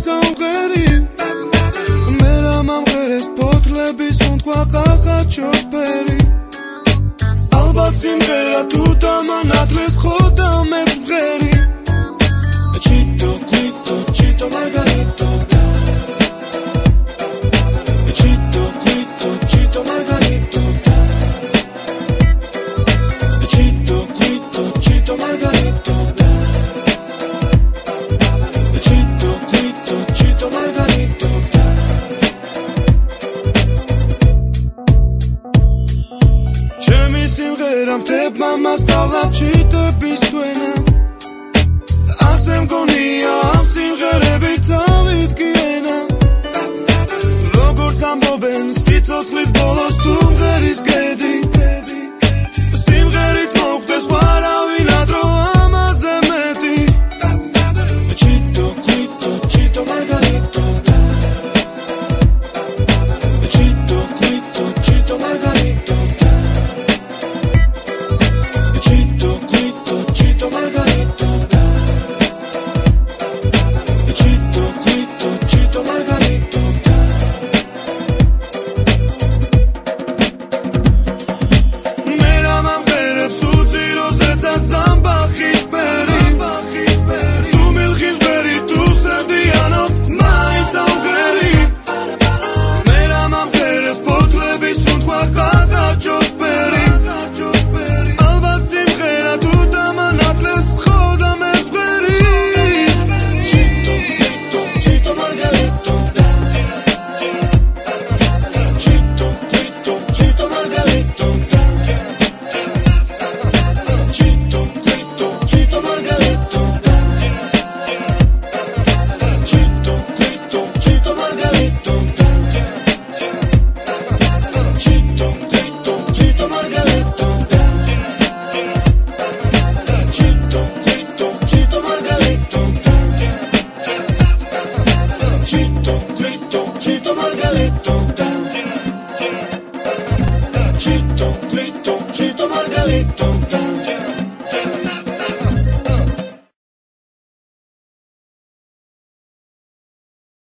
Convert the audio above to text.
სამღერი მე რა მომღერეს ფოთლების უთქვა ყაყაჩოსფერი ალბათ სიმღერა თუ დამანათლეს ხოდა მეც მღერი Chito, Quito, Chito Margarito Chito, Quito, Chito Margarito Chito, Quito, Chito Margarito Chito, Quito, Chito Margarito Ჩემი სიმღერა მტებმა მასავლა ჩიტების თვენა ასე მგონია ამ სიმღერებით დავიდგენა როგორც ამბობენ სიცოცხლის ბოლოს თუ მღერის